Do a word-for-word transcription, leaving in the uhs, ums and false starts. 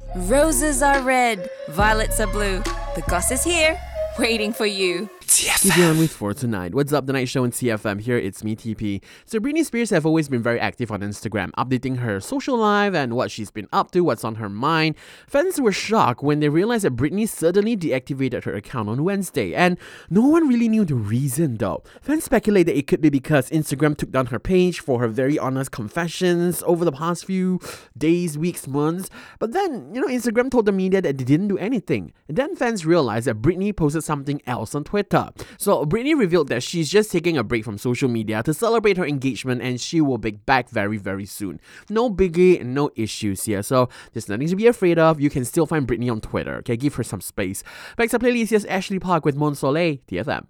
Roses are red, violets are blue. The goss is here, waiting for you. Keep you on with for tonight. What's up, the night show in T F M? Here it's me, T P. So Britney Spears have always been very active on Instagram, updating her social life and what she's been up to, what's on her mind. Fans were shocked when they realized that Britney suddenly deactivated her account on Wednesday, and no one really knew the reason though. Fans speculate that it could be because Instagram took down her page for her very honest confessions over the past few days, weeks, months. But then, you know, Instagram told the media that they didn't do anything. And then fans realized that Britney posted something else on Twitter. So Britney revealed that she's just taking a break from social media to celebrate her engagement, and she will be back very, very soon. No biggie, no issues here. So there's nothing to be afraid of. You can still find Britney on Twitter. Okay, give her some space. Back to playlist, here's Ashley Park with Mon Soleil, T F M.